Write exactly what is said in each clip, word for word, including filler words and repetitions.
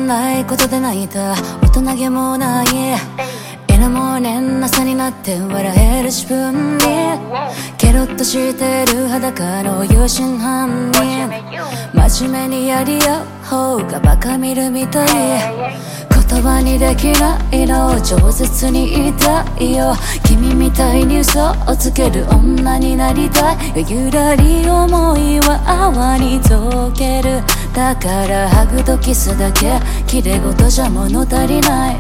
ないことで泣いた大人げもない犬も年朝になって笑える自分にケロッとしてる裸の有心犯人真面目にやり合う方がバカ見るみたい言葉にできないのを饒舌に言いたいよ君みたいに嘘をつける女になりたいゆらり思いは泡に溶けるだからハグとキスだけ綺麗事じゃ物足りない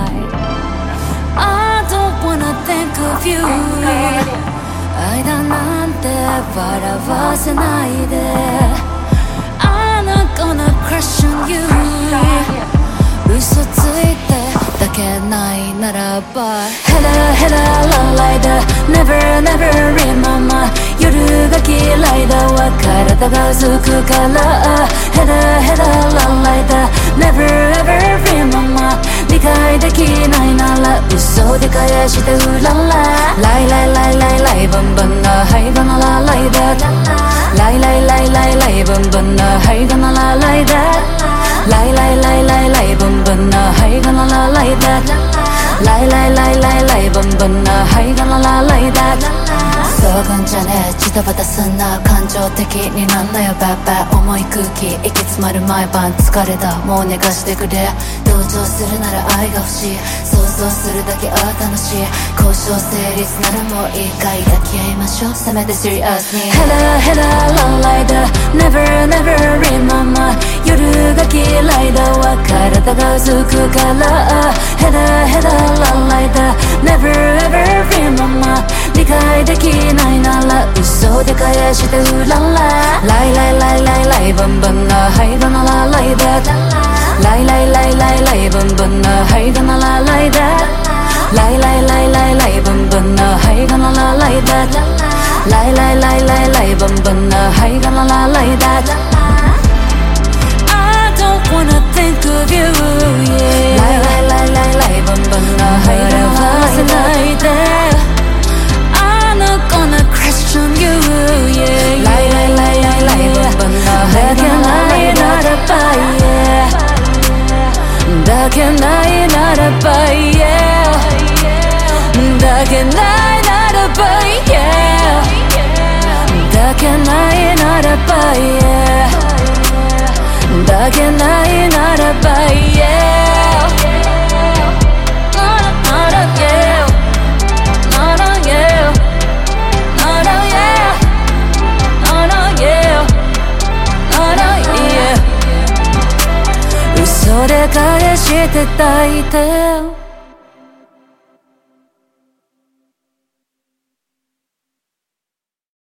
I don't wanna think of you 愛だなんて笑わせないで I'm not gonna crush on you 嘘ついてだけないならばヘラヘララライダー Never never remember 夜が嫌いだわ体がうずくからヘラヘララライダー Never ever remember 理解できないなら嘘で返してうららライライライライライバンバンなハイバナラライダーライライライライライバンバンなハイバナラライダーライライライライライバンバンなハイガナラライダーライライライライライバンバンなハイガナラライダーそうくんじゃねえジタバタすんな感情的になんなよバッバ重い空気息詰まる毎晩疲れたもう寝かしてくれ同情するなら愛が欲しい想像するだけあ楽しい交渉成立ならもういいかい抱き合いましょうせめてシリアスにヘラヘララライダー Never never remember 夜が嫌いだわ体がうずくからヘラヘララライダー Never ever remember 理解できないなら嘘で返してうららライライライライライバンバンなハイバナラライダーライライライライライバンバンなハイバナラライダーライライライライライバンバンなハイバナラライダーライライライライライバンバンなハイバナラライダーWanna think of you, yeah. Lie, lie, lie, lie, lie, bum, bum, na, hai,笑わせないで I'm not gonna question you, yeah. Lie, lie, lie, lie, lie, bum, bum, na, hai, だけないならば、yeah. だけないならば、yeah. だけないならば、yeah. だけないならば、yeah.だけないならば yeah Not a yeah Not a yeah Not a yeah Not a yeah Not a yeah 嘘で返して抱いて